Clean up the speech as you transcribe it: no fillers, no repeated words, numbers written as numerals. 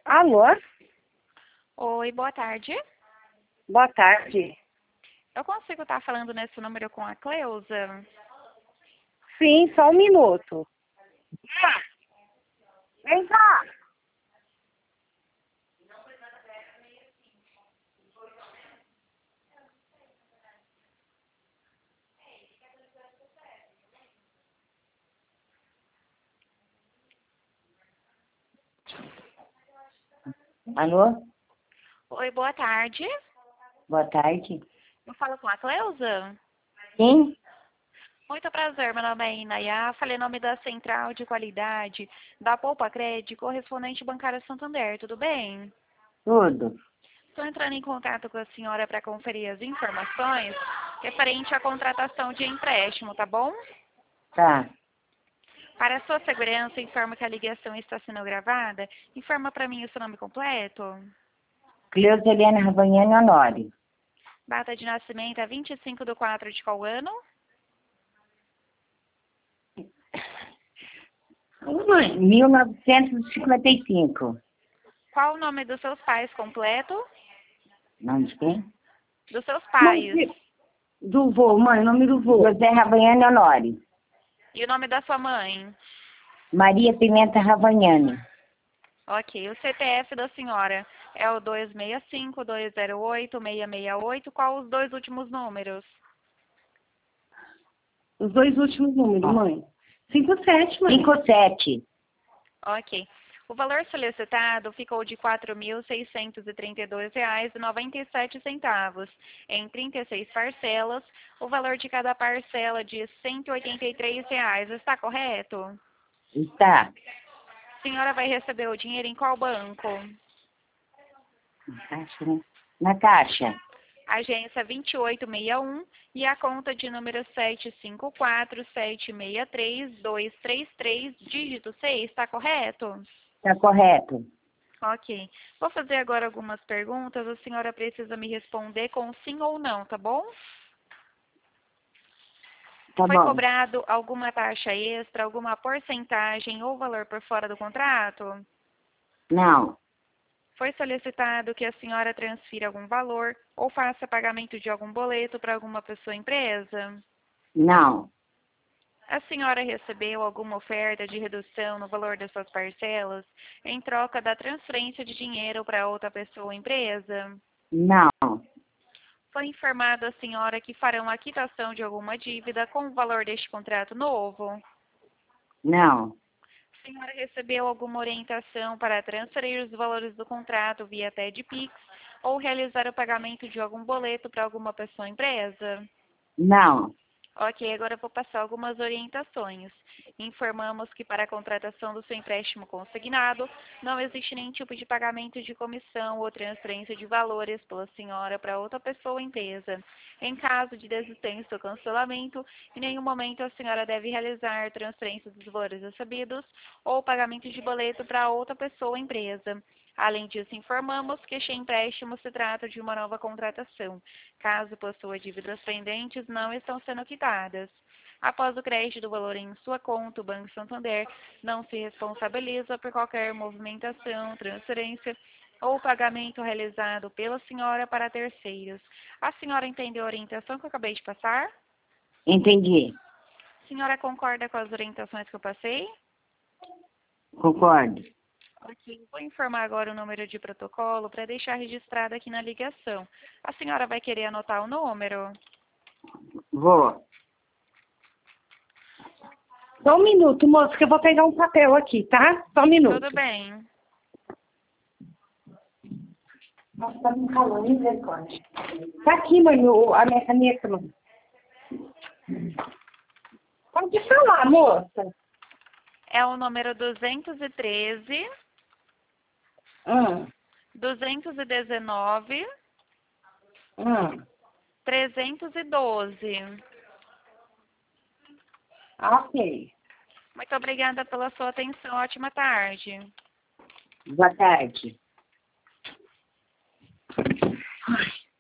Alô? Oi, boa tarde. Boa tarde. Eu consigo estar falando nesse número com a Cleusa? Sim, só um minuto. Vem cá. Alô? Oi, boa tarde. Boa tarde. Eu falo com a Cleusa? Sim? Muito prazer, meu nome é Inaya. Falei em nome da Central de Qualidade da Poupa Crédito, correspondente bancária Santander, tudo bem? Tudo. Estou entrando em contato com a senhora para conferir as informações referente à contratação de empréstimo, tá bom? Tá. Para a sua segurança, informo que a ligação está sendo gravada. Informa para mim o seu nome completo. Cleusa Helena Ravagnani Honório. Data de nascimento é 25/4 de qual ano? Mãe, 1955. Qual o nome dos seus pais completo? Nome de quem? Dos seus pais. Do vô, mãe, o nome do vô. José Ravagnani Honório. E o nome da sua mãe? Maria Pimenta Ravagnani. Ok. O CPF da senhora é o 265-208-668. Qual os dois últimos números? Os dois últimos números, mãe. 57, mãe. 57. Ok. O valor solicitado ficou de R$ 4.632,97 em 36 parcelas. O valor de cada parcela de R$ 183. Está correto? Está. A senhora vai receber o dinheiro em qual banco? Na caixa, né? Na caixa. Agência 2861 e a conta de número 754-763-233, dígito 6, está correto? Está correto. Ok. Vou fazer agora algumas perguntas. A senhora precisa me responder com sim ou não, tá bom? Tá Foi bom. cobrado alguma taxa extra, alguma porcentagem ou valor por fora do contrato? Não. Foi solicitado que a senhora transfira algum valor ou faça pagamento de algum boleto para alguma pessoa ou empresa? Não. A senhora recebeu alguma oferta de redução no valor das suas parcelas em troca da transferência de dinheiro para outra pessoa ou empresa? Não. Foi informado à senhora que farão a quitação de alguma dívida com o valor deste contrato novo? Não. A senhora recebeu alguma orientação para transferir os valores do contrato via TED-Pix ou realizar o pagamento de algum boleto para alguma pessoa ou empresa? Não. Ok, agora eu vou passar algumas orientações. Informamos que para a contratação do seu empréstimo consignado, não existe nenhum tipo de pagamento de comissão ou transferência de valores pela senhora para outra pessoa ou empresa. Em caso de desistência ou cancelamento, em nenhum momento a senhora deve realizar transferência dos valores recebidos ou pagamento de boleto para outra pessoa ou empresa. Além disso, informamos que este empréstimo se trata de uma nova contratação. Caso possua dívidas pendentes, não estão sendo quitadas. Após o crédito do valor em sua conta, o Banco Santander não se responsabiliza por qualquer movimentação, transferência ou pagamento realizado pela senhora para terceiros. A senhora entendeu a orientação que eu acabei de passar? Entendi. A senhora concorda com as orientações que eu passei? Concordo. Ok, vou informar agora o número de protocolo para deixar registrado aqui na ligação. A senhora vai querer anotar o número? Vou. Só um minuto, moço, que eu vou pegar um papel aqui, tá? Só um minuto. Tudo bem. Nossa, tá me calando, misericórdia. Tá aqui, mãe, a minha caneta, mãe. Pode falar, moça. É o número 213, Hum, 219, hum. 312. Ok. Muito obrigada pela sua atenção. Ótima tarde. Boa tarde. Ai.